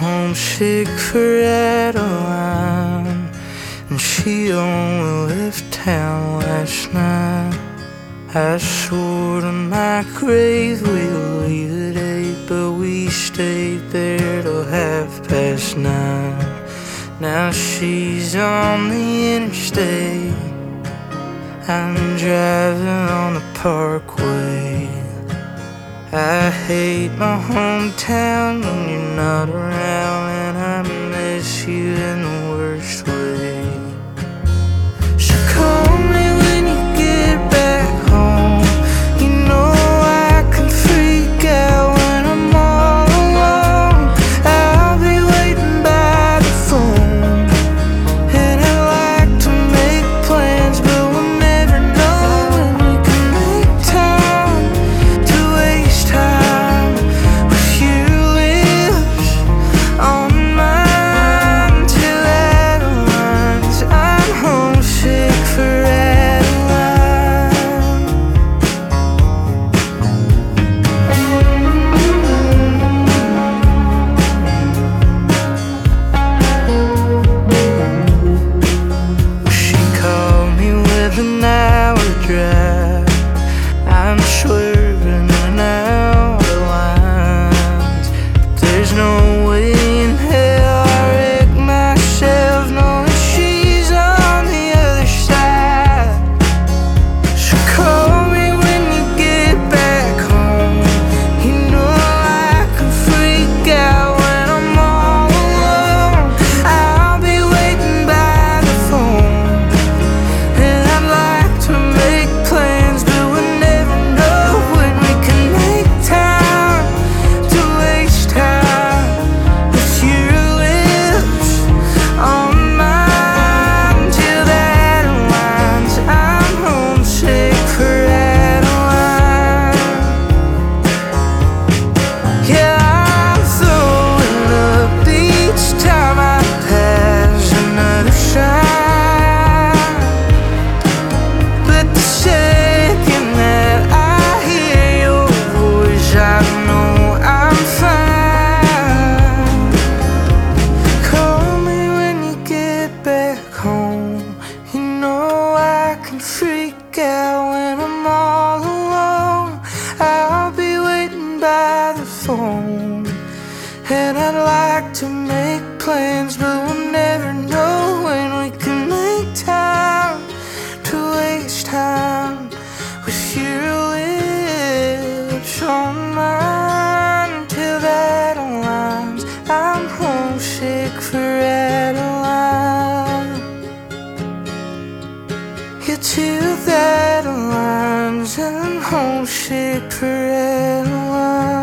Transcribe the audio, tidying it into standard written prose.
homesick for Adeline, and she only left town last night. I swore to my grave we'll leave at 8, but we stayed there till 9:30. Now she's on the interstate, I'm driving on the parkway. I hate my hometown when you're not around, and I miss you in the worst way. So call me when you get back home. You know I can freak out when I'm all alone. I'll be waiting by the phone, and I like to make plans, but we'll never know when we can make time to waste time with your lips on mine till Adeline's. I'm homesick for Adeline. She called me with an hour drive. I'm swerving in out of lines, but there's no way in hell I wreck myself knowing she's on the other side. So call me when you get back home. You know I can freak out when I'm all alone. I'll be waiting by the phone, and I'd like to make plans, but we'll never know when we can make time to waste time with your lips on mine till that aligns. I'm homesick for Adeline. Yeah, I'm throwing up each time I pass another sign, but the second that I hear your voice, I know I'm fine. Call me when you get back home. You know I can freak out when I'm all alone. I'll be waiting by the phone, and I'd like to make plans, but we'll never know when we can make time to waste time with your lips on mine till that aligns. I'm homesick for Adeline. Yeah, till that aligns. I'm homesick for Adeline.